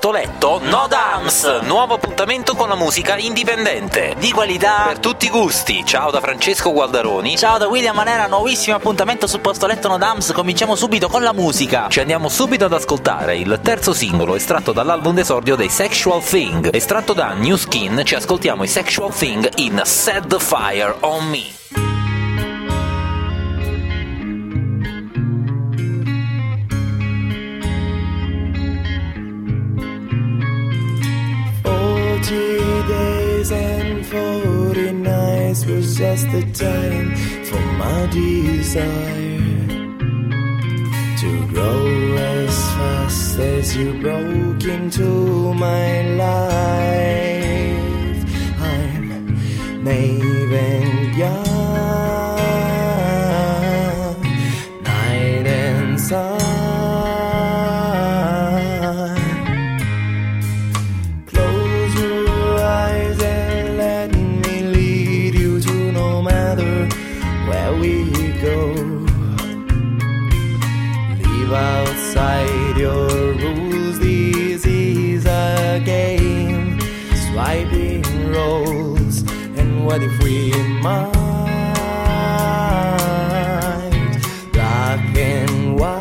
posto letto No Dams, nuovo appuntamento con la musica indipendente, di qualità per tutti i gusti. Ciao da Francesco Gualdaroni. Ciao da William Manera, nuovissimo appuntamento su Posto Letto No Dams. Cominciamo subito con la musica. Ci andiamo subito ad ascoltare il terzo singolo estratto dall'album d'esordio dei Sexual Thing. Estratto da New Skin, ci ascoltiamo i Sexual Thing in Set the Fire on Me. And 40 nights was just the time for my desire to grow as fast as you broke into my life. I'm naive and young, night and sun. Outside your rules, this is a game, swiping rolls, and what if we might, black and white.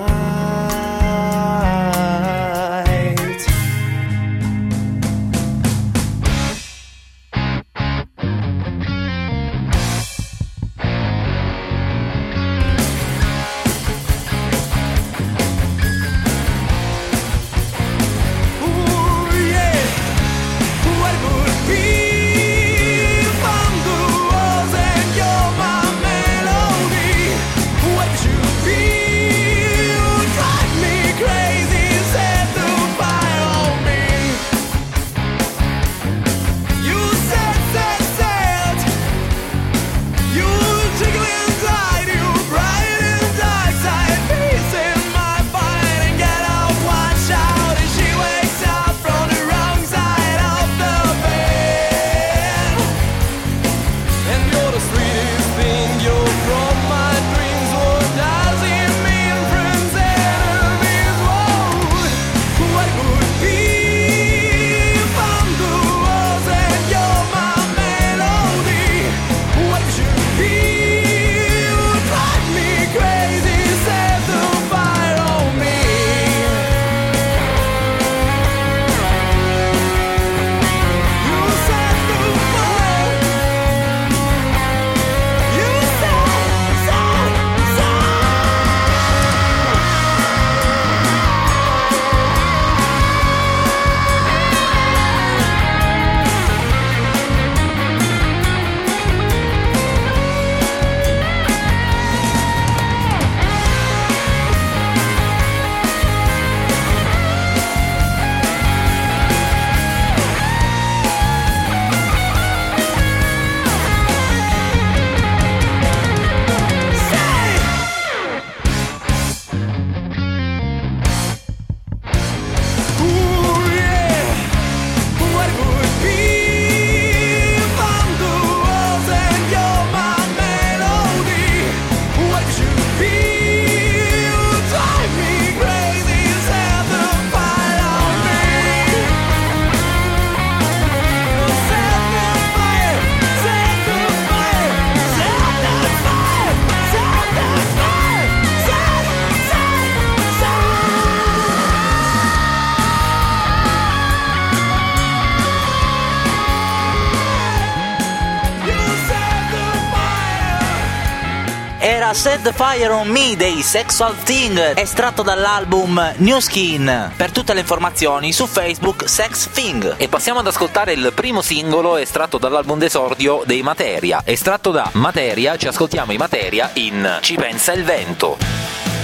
Set the Fire on Me dei Sexual Thing, estratto dall'album New Skin. Per tutte le informazioni su Facebook Sex Thing. E passiamo ad ascoltare il primo singolo estratto dall'album d'esordio dei Materia. Estratto da Materia, ci ascoltiamo i Materia in Ci pensa il vento.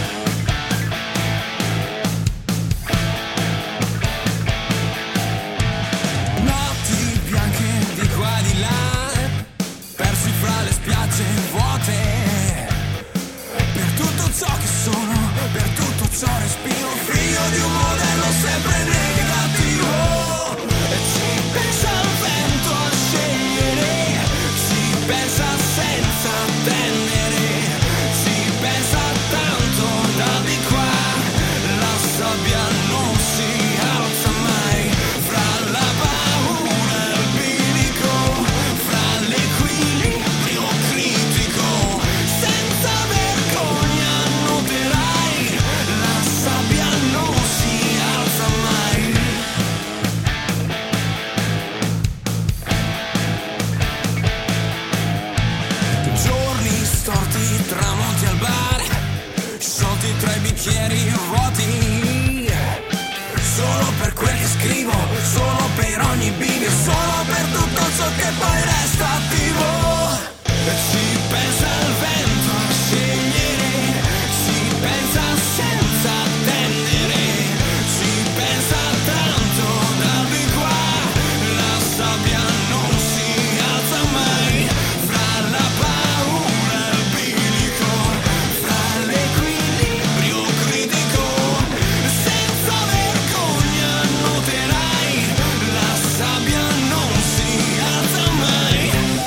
Ciò respiro figlio di un modello sempre negativo e ci pensa il vento a scegliere, ci pensa senza attendere, ci pensa tanto e poi resta attivo. Ci pensa il vento a scegliere, ci pensa senza attendere, ci pensa tanto da di qua. La sabbia non si alza mai, fra la paura e il bilico, fra l'equilibrio critico. Senza vergogna noterai, la sabbia non si alza mai.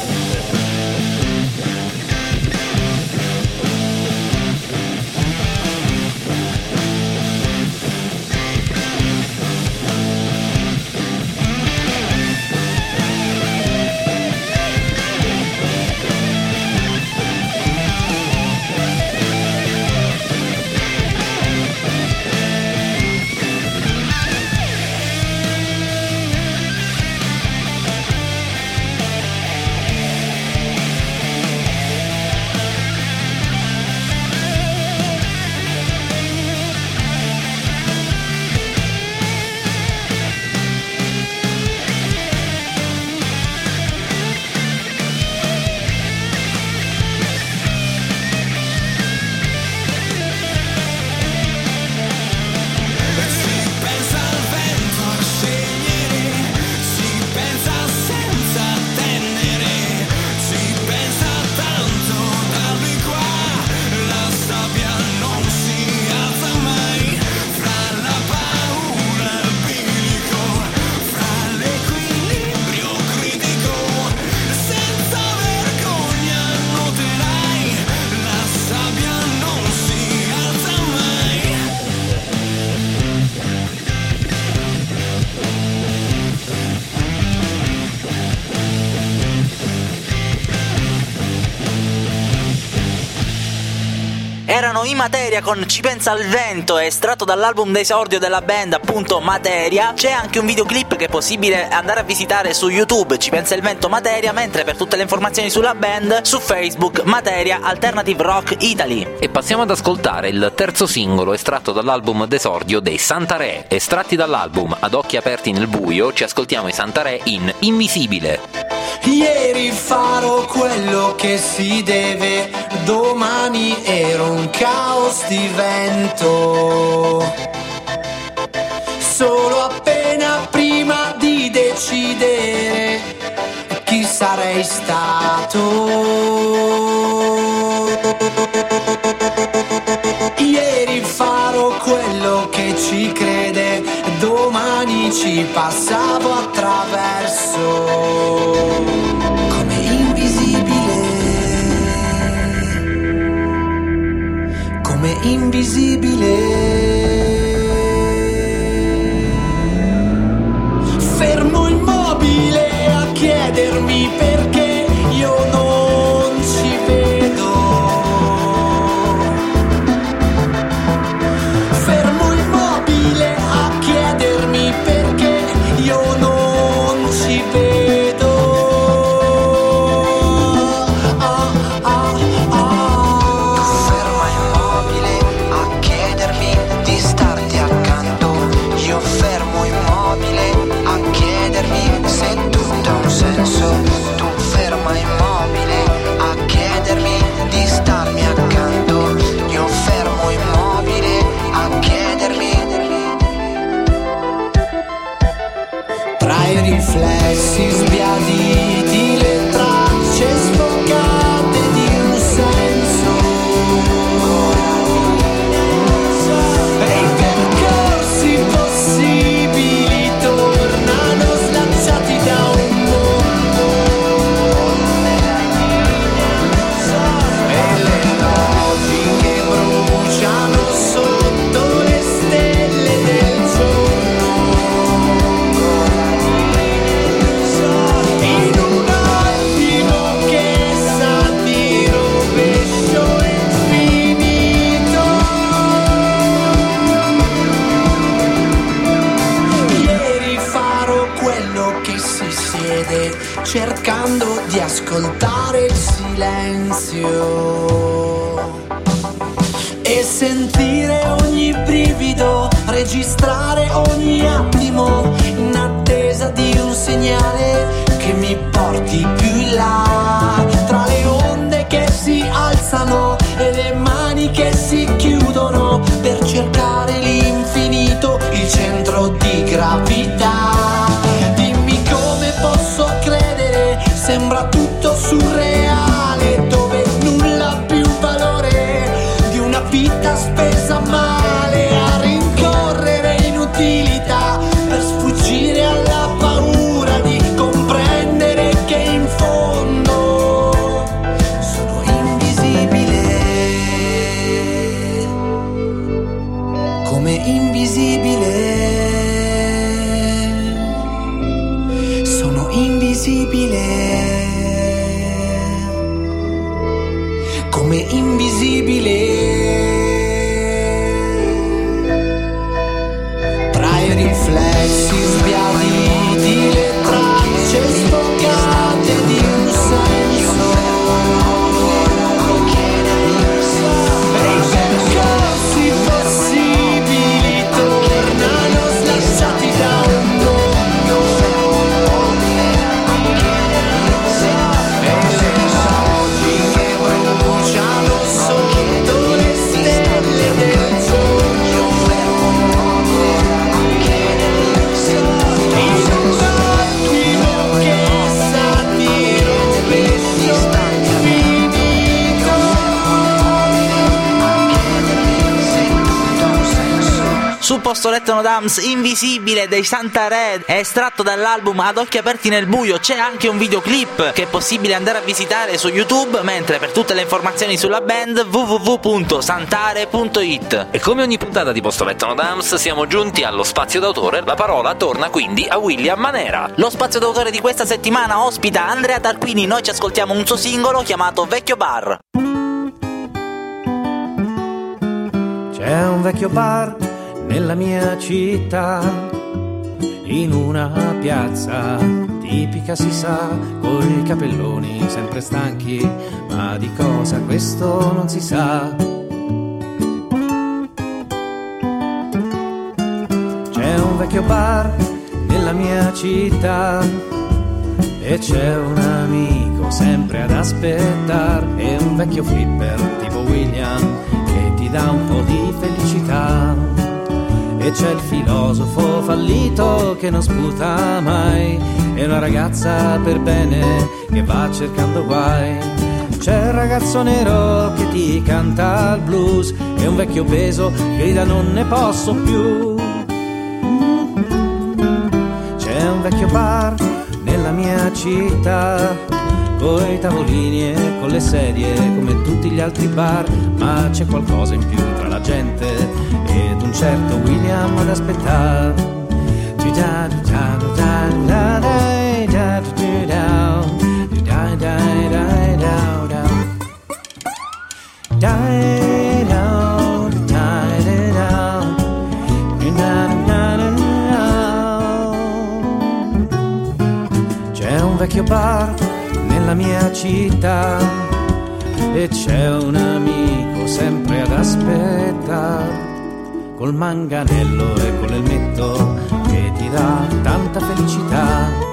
Ci pensa il vento a scegliere, ci pensa senza attendere, ci pensa tanto da di qua. La sabbia non si alza mai, fra la paura e il bilico, fra l'equilibrio critico. Senza vergogna noterai, la sabbia non si alza mai. Erano in Materia con Ci pensa il vento, estratto dall'album d'esordio della band, appunto Materia. C'è anche un videoclip che è possibile andare a visitare su YouTube, Ci pensa il vento Materia, mentre per tutte le informazioni sulla band su Facebook Materia Alternative Rock Italy. E passiamo ad ascoltare il terzo singolo estratto dall'album d'esordio dei Santarè. Estratti dall'album Ad occhi aperti nel buio, ci ascoltiamo i Santarè in Invisibile. Ieri farò quello che si deve, domani ero un caos di vento. Solo appena prima di decidere chi sarei stato. Ieri farò quello che ci crede, domani ci passavo attraverso. Come invisibile, come invisibile. Fermo immobile a chiedermi perché io non ci vedo. Fermo immobile a chiedermi perché io non ci vedo. Ferma immobile a chiedermi di starti accanto. Io fermo immobile a chiedermi se tutto ha un senso. Tu ferma immobile a chiedermi di starmi accanto. Io fermo immobile a chiedermi. Tra i riflessi sbiaditi, le tracce sfocate di un senso. E i percorsi possibili tornano slacciati da un mondo. E le logiche bruciano sotto le stelle del giorno. In un attimo che sa di rovescio infinito. Ieri farò quello che si siede, cercando di ascoltare il silenzio e sentire ogni brivido, registrare ogni attimo in attesa di un segnale che mi porti più in là, tra le onde che si alzano e le mani che si chiudono per cercare l'infinito, il centro di gravità. Dimmi come posso credere, sembra tutto surreale, dove nulla ha più valore di una vita spesa male, a rincorrere inutilità per sfuggire alla paura di comprendere che in fondo sono invisibile, come invisibile, sono invisibile, come invisibile. Tra i riflessi sbiaditi, le tracce sfocate di un senso, e i percorsi possibili tornano slasciati da un mondo, e le notti che bruciano sotto le stelle del giorno, in un attimo che s'attira un beso infinito. Su Posto Letto No Dams, Invisibile dei Santa Red, è estratto dall'album Ad occhi aperti nel buio. C'è anche un videoclip che è possibile andare a visitare su YouTube, mentre per tutte le informazioni sulla band www.santare.it. E come ogni puntata di Posto Letto No Dams siamo giunti allo spazio d'autore, la parola torna quindi a William Manera. Lo spazio d'autore di questa settimana ospita Andrea Tarquini. Noi ci ascoltiamo un suo singolo chiamato Vecchio Bar. C'è un vecchio bar nella mia città, in una piazza tipica si sa, coi capelloni sempre stanchi, ma di cosa questo non si sa. C'è un vecchio bar nella mia città e c'è un amico sempre ad aspettar, e un vecchio flipper tipo William che ti dà un po' di felicità. E c'è il filosofo fallito che non sputa mai, e una ragazza per bene che va cercando guai. C'è il ragazzo nero che ti canta il blues, e un vecchio obeso che grida non ne posso più. C'è un vecchio bar nella mia città, coi tavolini e con le sedie come tutti gli altri bar, ma c'è qualcosa in più tra la gente ed un certo William ad aspettare. C'è un vecchio bar nella mia città e c'è un amico sempre ad aspettare, col manganello e con l'elmetto che ti dà tanta felicità.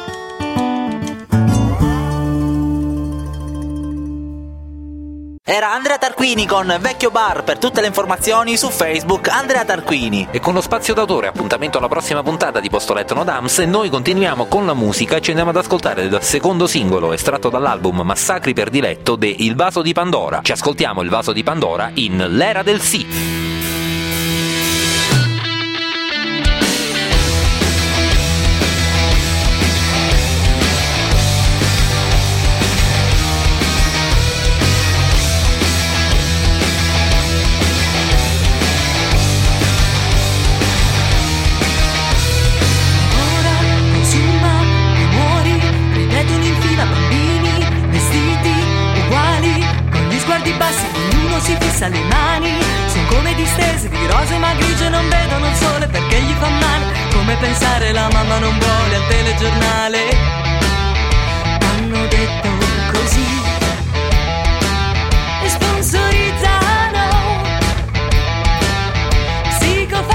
Era Andrea Tarquini con Vecchio Bar. Per tutte le informazioni su Facebook Andrea Tarquini. E con lo spazio d'autore appuntamento alla prossima puntata di Posto Letto No Dams, e noi continuiamo con la musica e ci andiamo ad ascoltare il secondo singolo estratto dall'album Massacri per diletto de Il Vaso di Pandora. Ci ascoltiamo Il Vaso di Pandora in L'Era del Sì. Le mani sono come distese di rose, ma grigie non vedono il sole perché gli fa male. Come pensare la mamma non vuole al telegiornale. Hanno detto così e sponsorizzano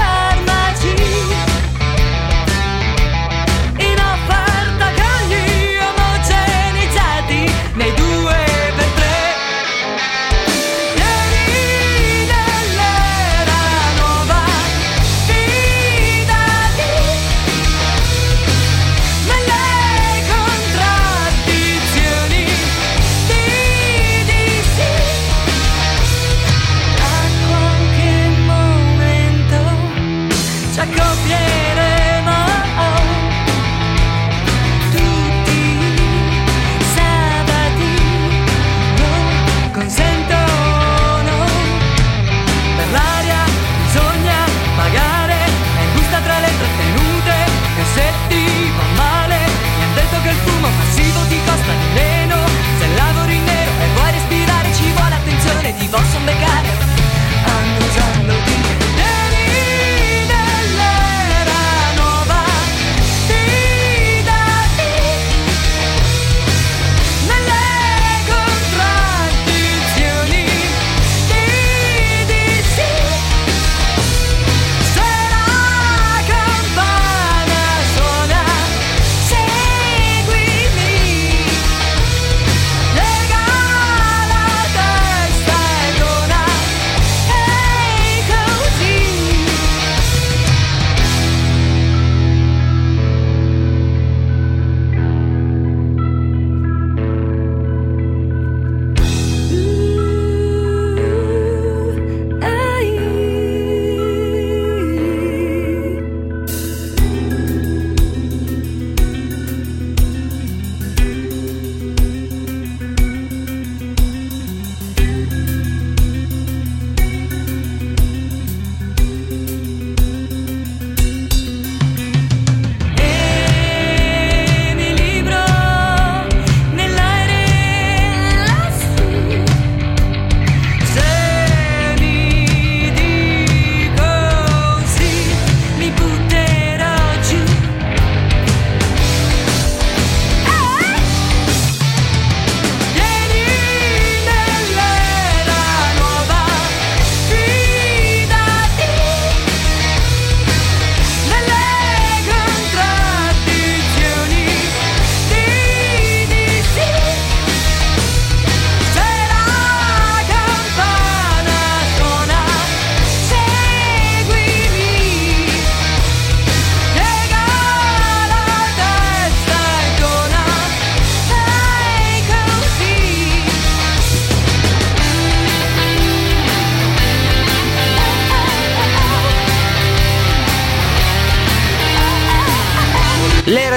psicofarmaci in offerta con gli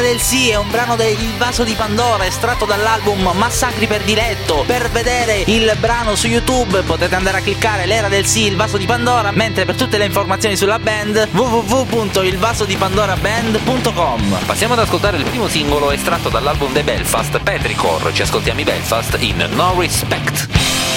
del Sì è un brano del Vaso di Pandora estratto dall'album Massacri per diletto. Per vedere il brano su YouTube potete andare a cliccare l'Era del Sì, il Vaso di Pandora, mentre per tutte le informazioni sulla band www.ilvasodipandoraband.com. Passiamo ad ascoltare il primo singolo estratto dall'album dei Belfast, Petrichor. Ci ascoltiamo i Belfast in No Respect.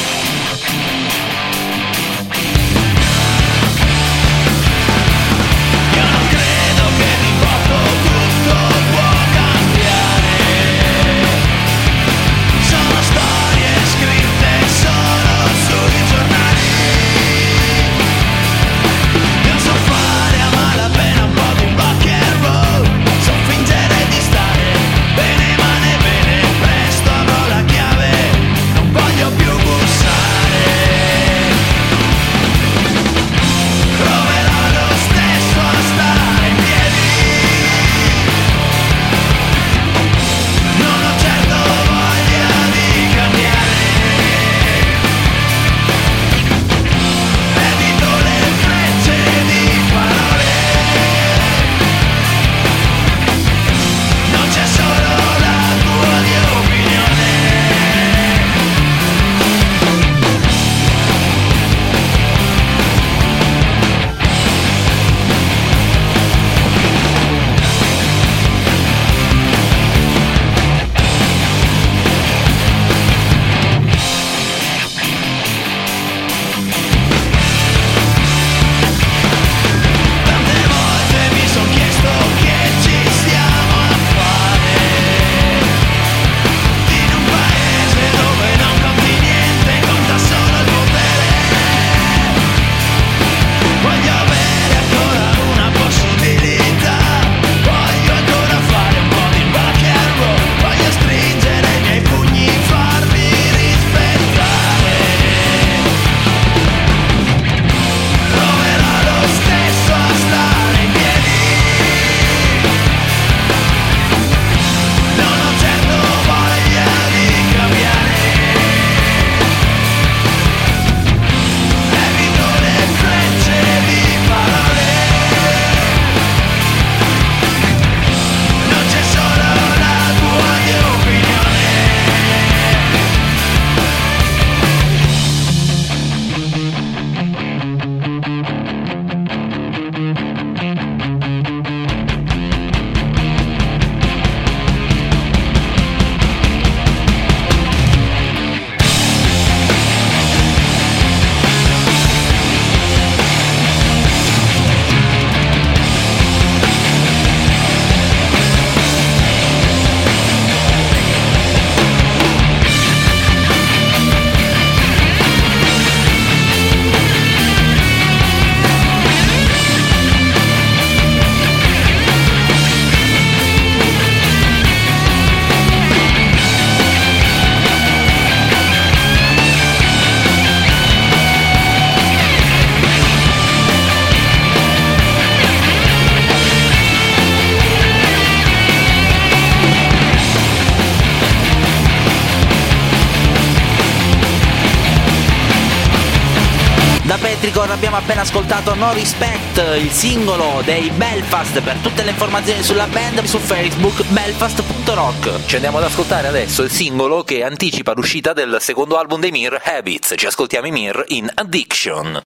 Petrichor abbiamo appena ascoltato No Respect, il singolo dei Belfast. Per tutte le informazioni sulla band su Facebook belfast.rock. Ci andiamo ad ascoltare adesso il singolo che anticipa l'uscita del secondo album dei Mir, Habits. Ci ascoltiamo i Mir in Addiction.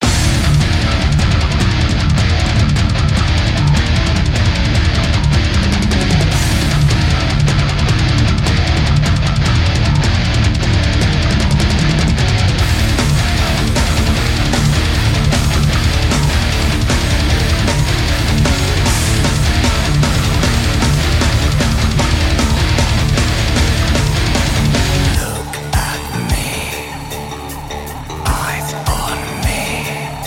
Eyes on me.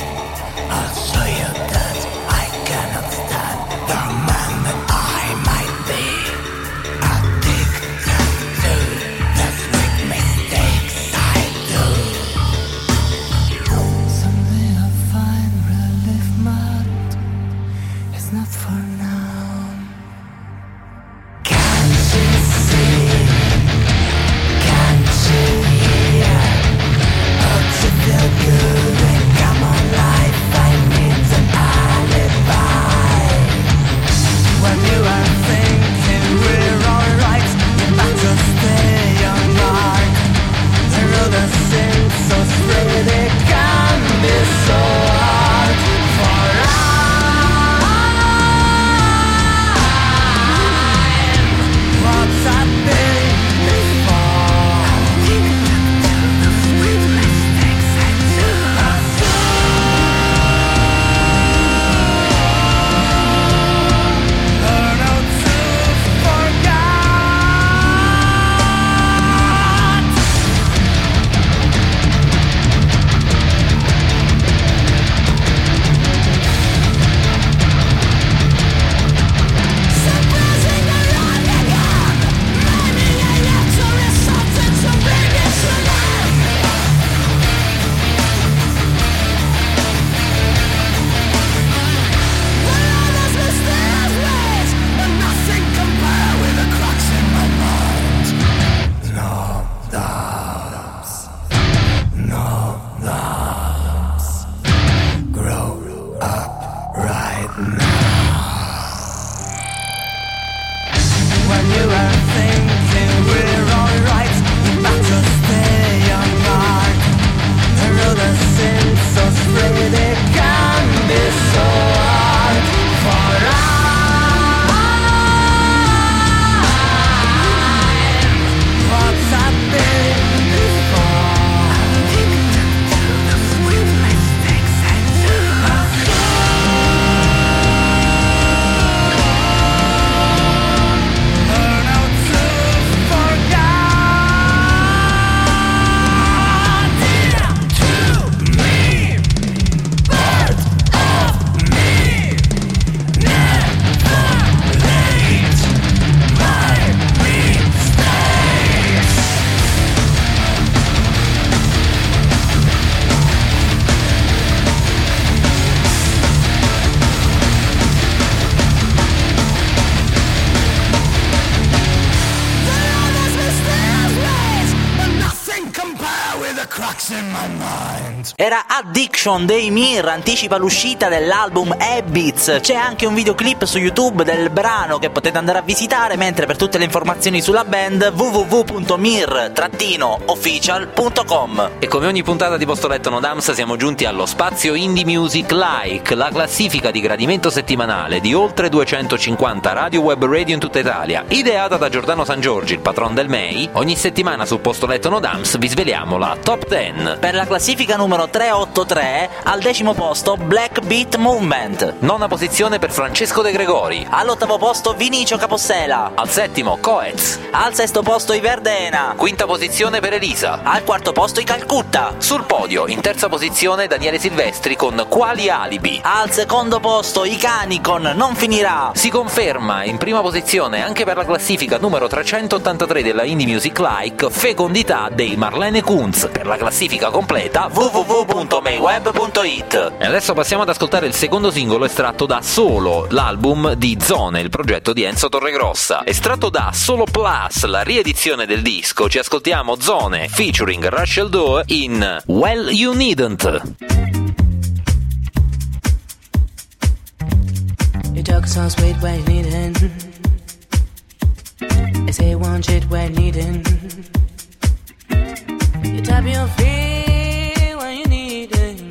Drugs in my mind. Era Addiction dei Mir, anticipa l'uscita dell'album Habits. C'è anche un videoclip su YouTube del brano che potete andare a visitare, mentre per tutte le informazioni sulla band www.mir-official.com. E come ogni puntata di Posto Letto No Dams siamo giunti allo spazio Indie Music Like, la classifica di gradimento settimanale di oltre 250 radio web radio in tutta Italia, ideata da Giordano San Giorgi, il patron del MEI. Ogni settimana su Posto Letto No Dams vi sveliamo la top 10. Per la classifica numero 383, al 10° posto Black Beat Movement. Nona posizione per Francesco De Gregori. All'8° posto Vinicio Capossela. Al 7° Coez. Al 6° posto i Verdena. Quinta posizione per Elisa. Al 4° posto i Calcutta. Sul podio, in terza posizione, Daniele Silvestri con Quali alibi. Al 2° posto i Cani con Non finirà. Si conferma in prima posizione anche per la classifica numero 383 della Indie Music Like Fecondità dei Marlene Kunz. Per la classifica completa www.mayweb.it. E adesso passiamo ad ascoltare il secondo singolo estratto da Solo, l'album di Zone, il progetto di Enzo Torregrossa. Estratto da Solo Plus, la riedizione del disco, ci ascoltiamo Zone featuring Rachel Doe in Well You Needn't. You talk so sweet when you needin'. I say one shit when needin'. You tap your feet when you needin'.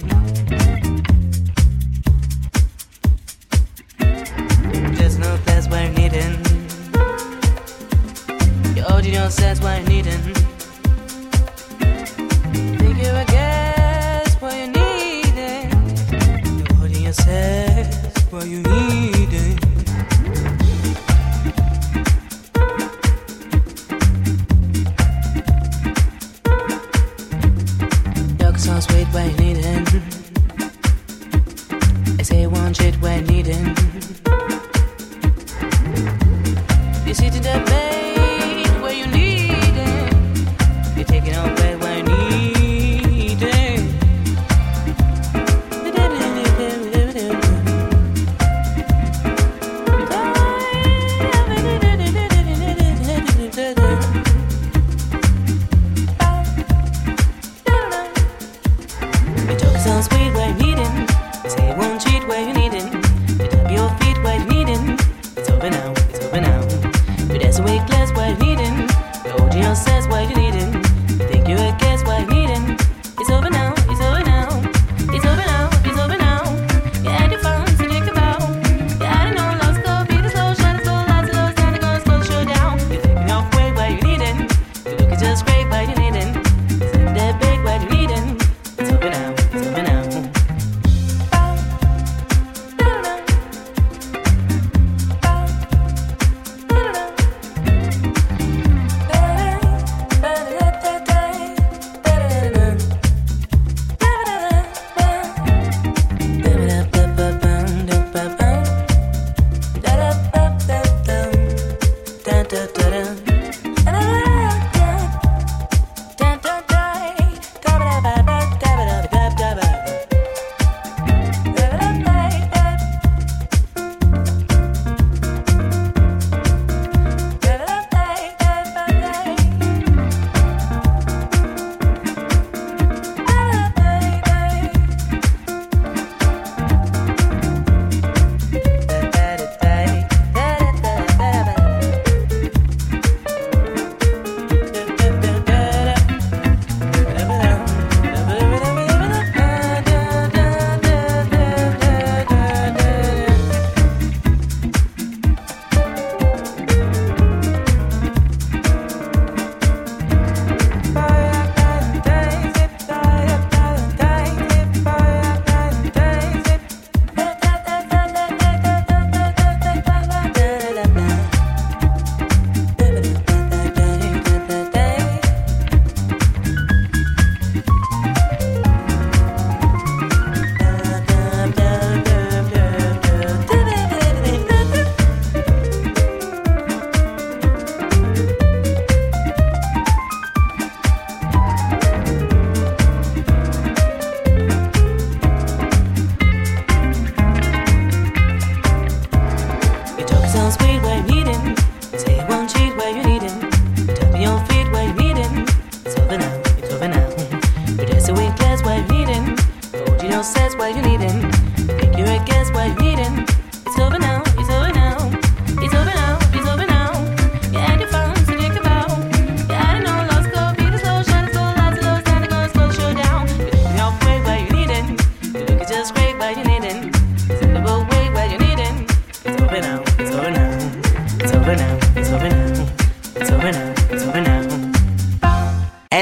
Just no place when needin'. You hold your sense when needin'. Think you a guess what you needin'. You hold your sense what you needin'. So sweet when needin'. I say one shit when needin'. You sit in the bed where you need it. You take it away when you need it. So sweet where you needin'. Say it won't cheat where you needin'. You tap your feet where you needin'. It's over now, it's over now. You dance away class where you needin'. You hold your sense where you needin'. You think you a guess where you needin'. It's over now, it's over now. It's over now, it's over now. You had your fun, so take a bow. You had it on, lost go, beat it slow, shine it slow, lights it low, stand it go, slow show down. You're taking off way where you needin'. You looking just great where you needin'. It's in that big where you needin'. It's over now.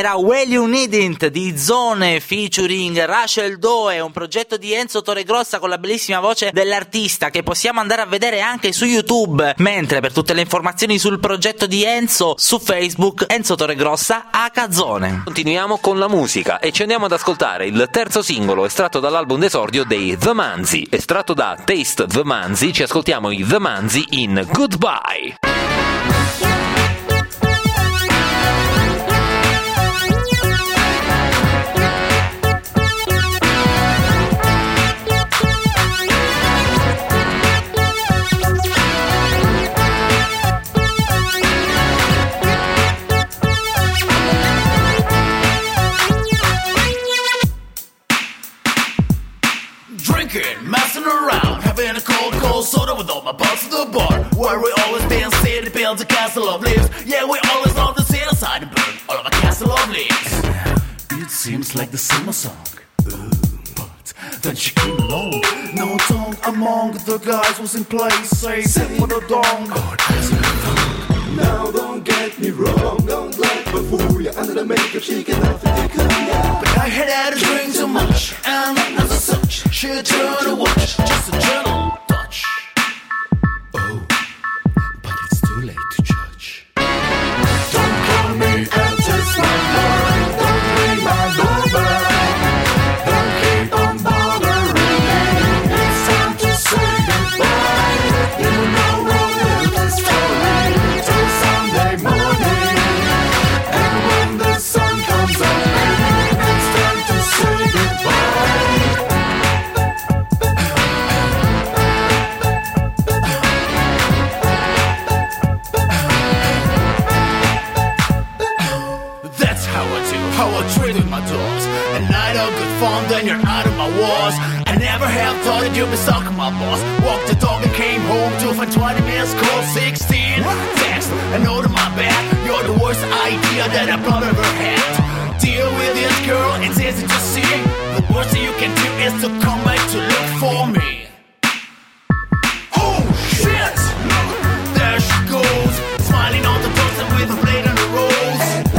era Well You Needn't di Zone featuring Rachel Doe, un progetto di Enzo Torregrossa con la bellissima voce dell'artista che possiamo andare a vedere anche su YouTube, mentre per tutte le informazioni sul progetto di Enzo su Facebook Enzo Torregrossa H Zone. Continuiamo con la musica e ci andiamo ad ascoltare il terzo singolo estratto dall'album d'esordio dei The Manzi. Estratto da Taste The Manzi ci ascoltiamo i The Manzi in Goodbye. Messing around, having a cold soda with all my buds at the bar, where we always been city built a castle of leaves. Yeah, we always love to sit outside and burn all of a castle of leaves. It seems like the summer song, but then she came along. No tongue among the guys was in place, say sit with a dong. Now don't get me wrong, don't let me fool you. Under the makeup she can nothing to come. But I had a drink too much, and as such, she turned to watch, just a gentle touch. Oh, but it's too late to judge. Don't call me and test my mind. Don't ring my doorbell. Don't keep on bothering me. It's time to say goodbye. You know we'll live this story till Sunday morning. And when the sun comes up, it's time to say goodbye. How I treated my dogs. A night of good fun, then you're out of my walls. I never have thought that you'd be sucking my balls. Walked the dog and came home to find 20 minutes call 16. Text a note on my back. You're the worst idea that I've ever had. Deal with this girl, it's easy to see. The worst that you can do is to come back to look for me. Oh shit! There she goes, smiling on the doors and with a blade on the rose.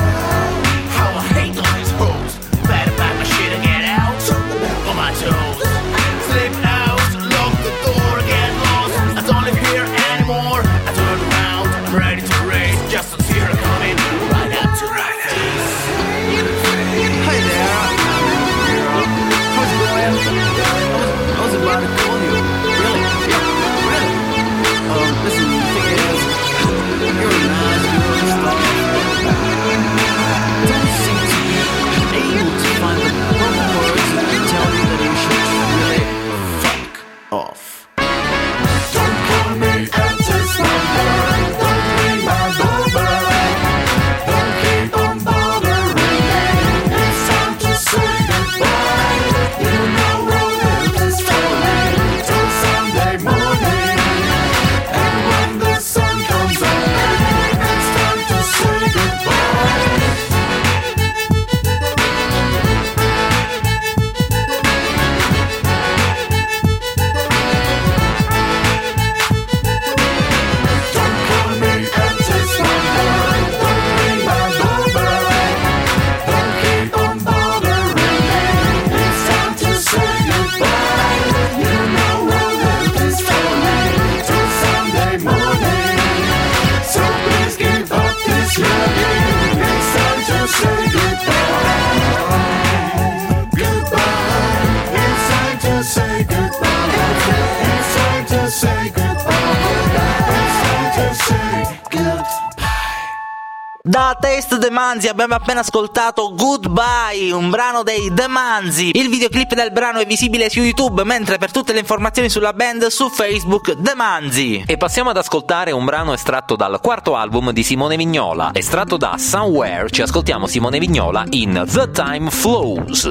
Da Taste The Manzi abbiamo appena ascoltato Goodbye, un brano dei The Manzi. Il videoclip del brano è visibile su YouTube, mentre per tutte le informazioni sulla band su Facebook The Manzi. E passiamo ad ascoltare un brano estratto dal quarto album di Simone Vignola. Estratto da Somewhere ci ascoltiamo Simone Vignola in The Time Flows.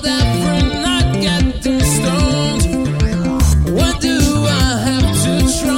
Try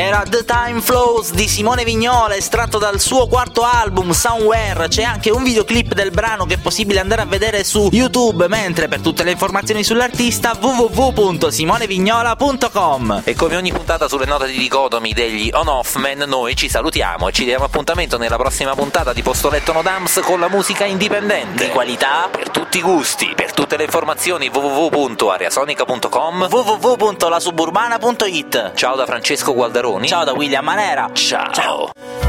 era The Time Flows di Simone Vignola, estratto dal suo quarto album Somewhere. C'è anche un videoclip del brano che è possibile andare a vedere su YouTube, mentre per tutte le informazioni sull'artista www.simonevignola.com. E come ogni puntata sulle note di dicotomi degli On-Off Men, noi ci salutiamo e ci diamo appuntamento nella prossima puntata di Posto Letto No Dams con la musica indipendente Di qualità, per tutti i gusti. Per tutte le informazioni www.areasonica.com, www.lasuburbana.it. Ciao da Francesco Gualdaroni. Ciao da William Manera. Ciao.